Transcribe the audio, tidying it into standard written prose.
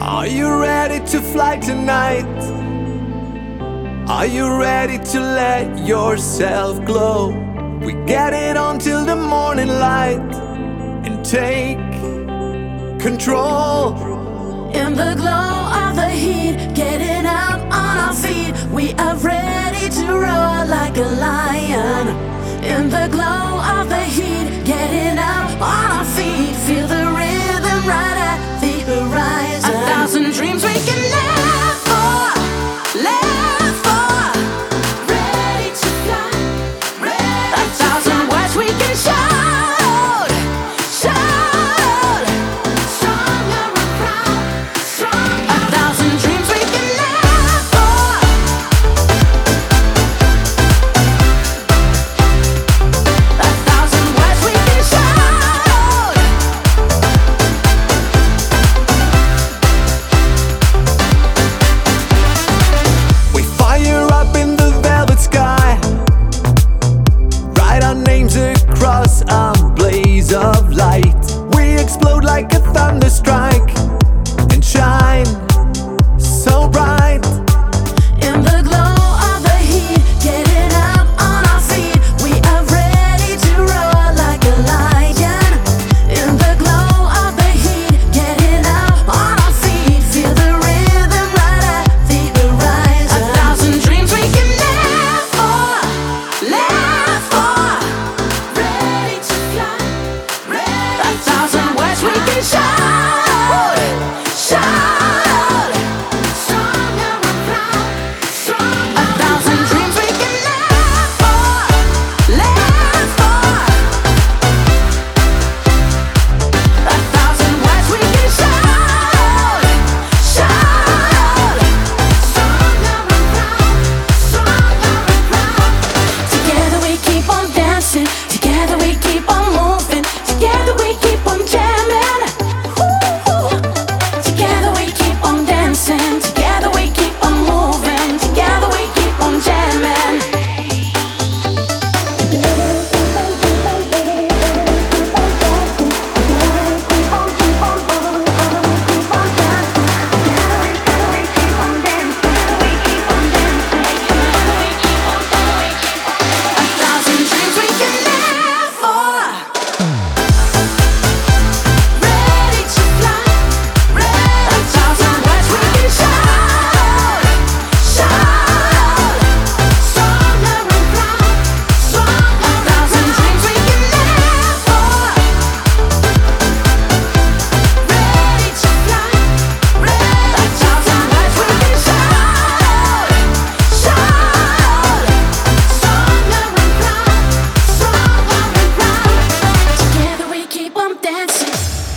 Are you ready to fly tonight? Are you ready to let yourself glow? We get it on till the morning light and take control. In the glow of the heat, getting up on our feet, we are ready to roar like a lion. In the glow of the heat, getting up on our feet, feel the rhythm right at the horizon. 1,000 dreams we can live for, live for. Ready to fly, ready 1,000 words we can shout, shout. Stronger and proud, stronger. 1,000 dreams we can live for. 1,000 words we can shout. We fire up in the velvet sky, write our names across a blaze of light. We explode like a thunderstrike and shine so bright. In the glow of the heat, getting up on our feet, we are ready to roar like a lion. In the glow of the heat, getting up on our feet, feel the rhythm right at the horizon. 1,000 dreams we can live for, live for. Ready to fly, ready 1,000 words we can shout, shout. Stronger and proud, stronger. 1,000 dreams we can live for, live for. 1,000 words we can shout, shout. Stronger and proud, stronger and proud. Together we keep on dancing, together we keep on moving, together we keep on jamming. Ooh. Together we keep on dancing, together we keep on moving, together we keep on jamming. A 1,000 dreams we can live for. Ready to fly, ready. 1,000 words we can shout, shout. Stronger and proud, stronger. 1,000 dreams we can live for. Ready to fly, ready. 1,000 words we can shout, shout. Stronger and proud, stronger and proud. Together we keep on dancing.